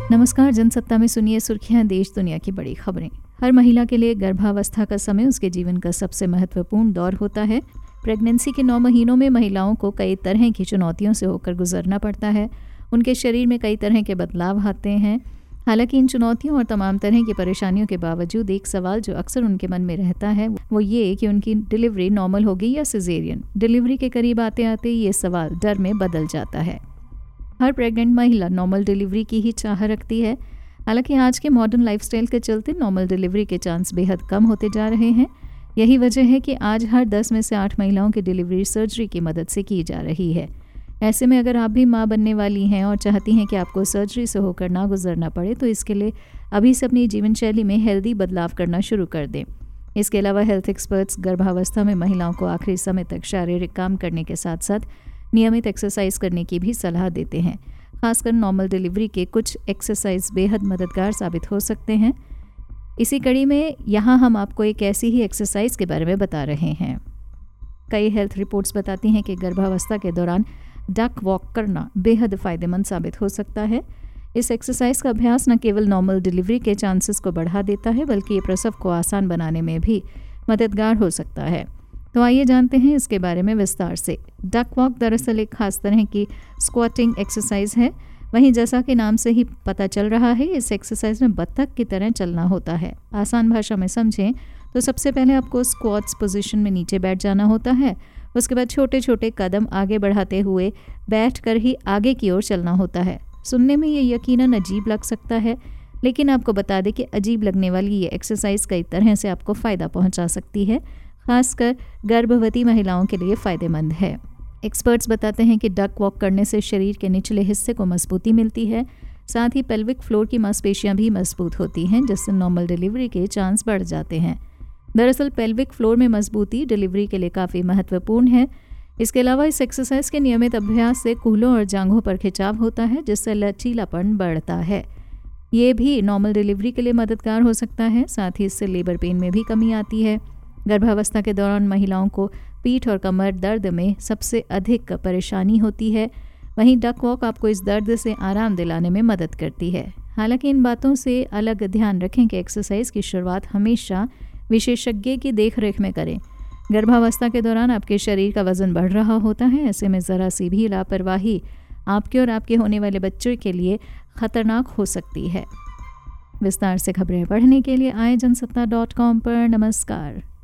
नमस्कार, जनसत्ता में सुनिए सुर्खियां देश दुनिया की बड़ी खबरें। हर महिला के लिए गर्भावस्था का समय उसके जीवन का सबसे महत्वपूर्ण दौर होता है। प्रेगनेंसी के 9 महीनों में महिलाओं को कई तरह की चुनौतियों से होकर गुजरना पड़ता है। उनके शरीर में कई तरह के बदलाव आते हैं। हालांकि इन चुनौतियों और तमाम तरह की परेशानियों के बावजूद एक सवाल जो अक्सर उनके मन में रहता है वो ये कि उनकी डिलीवरी नॉर्मल होगी या सिजेरियन। डिलीवरी के करीब आते आते ये सवाल डर में बदल जाता है। हर प्रेग्नेंट महिला नॉर्मल डिलीवरी की ही चाह रखती है। हालांकि आज के मॉडर्न लाइफस्टाइल के चलते नॉर्मल डिलीवरी के चांस बेहद कम होते जा रहे हैं। यही वजह है कि आज हर 10 में से 8 महिलाओं की डिलीवरी सर्जरी की मदद से की जा रही है। ऐसे में अगर आप भी मां बनने वाली हैं और चाहती हैं कि आपको सर्जरी से होकर ना गुजरना पड़े, तो इसके लिए अभी से अपनी जीवन शैली में हेल्दी बदलाव करना शुरू कर दें। इसके अलावा हेल्थ एक्सपर्ट्स गर्भावस्था में महिलाओं को आखिरी समय तक शारीरिक काम करने के साथ साथ नियमित एक्सरसाइज करने की भी सलाह देते हैं। खासकर नॉर्मल डिलीवरी के कुछ एक्सरसाइज बेहद मददगार साबित हो सकते हैं। इसी कड़ी में यहाँ हम आपको एक ऐसी ही एक्सरसाइज के बारे में बता रहे हैं। कई हेल्थ रिपोर्ट्स बताती हैं कि गर्भावस्था के दौरान डक वॉक करना बेहद फ़ायदेमंद साबित हो सकता है। इस एक्सरसाइज का अभ्यास न केवल नॉर्मल डिलीवरी के चांसेस को बढ़ा देता है, बल्कि ये प्रसव को आसान बनाने में भी मददगार हो सकता है। तो आइए जानते हैं इसके बारे में विस्तार से। डक वॉक दरअसल एक खास तरह की स्क्वाटिंग एक्सरसाइज है। वहीं जैसा कि नाम से ही पता चल रहा है, इस एक्सरसाइज में बत्तख की तरह चलना होता है। आसान भाषा में समझें तो सबसे पहले आपको स्क्वाट्स पोजीशन में नीचे बैठ जाना होता है। उसके बाद छोटे छोटे कदम आगे बढ़ाते हुए बैठकर ही आगे की ओर चलना होता है। सुनने में ये यकीनन अजीब लग सकता है, लेकिन आपको बता दें कि अजीब लगने वाली ये एक्सरसाइज कई तरह से आपको फ़ायदा पहुंचा सकती है। खासकर गर्भवती महिलाओं के लिए फ़ायदेमंद है। एक्सपर्ट्स बताते हैं कि डक वॉक करने से शरीर के निचले हिस्से को मजबूती मिलती है। साथ ही पेल्विक फ्लोर की मांसपेशियां भी मजबूत होती हैं, जिससे नॉर्मल डिलीवरी के चांस बढ़ जाते हैं। दरअसल पेल्विक फ्लोर में मजबूती डिलीवरी के लिए काफ़ी महत्वपूर्ण है। इसके अलावा इस एक्सरसाइज के नियमित अभ्यास से कूल्हों और जांघों पर खिंचाव होता है, जिससे लचीलापन बढ़ता है। ये भी नॉर्मल डिलीवरी के लिए मददगार हो सकता है। साथ ही इससे लेबर पेन में भी कमी आती है। गर्भावस्था के दौरान महिलाओं को पीठ और कमर दर्द में सबसे अधिक परेशानी होती है। वहीं डक वॉक आपको इस दर्द से आराम दिलाने में मदद करती है। हालांकि इन बातों से अलग ध्यान रखें कि एक्सरसाइज की शुरुआत हमेशा विशेषज्ञ की देखरेख में करें। गर्भावस्था के दौरान आपके शरीर का वजन बढ़ रहा होता है। ऐसे में ज़रा सी भी लापरवाही आपके और आपके होने वाले बच्चों के लिए खतरनाक हो सकती है। विस्तार से खबरें पढ़ने के लिए आए जनसत्ता.com पर। नमस्कार।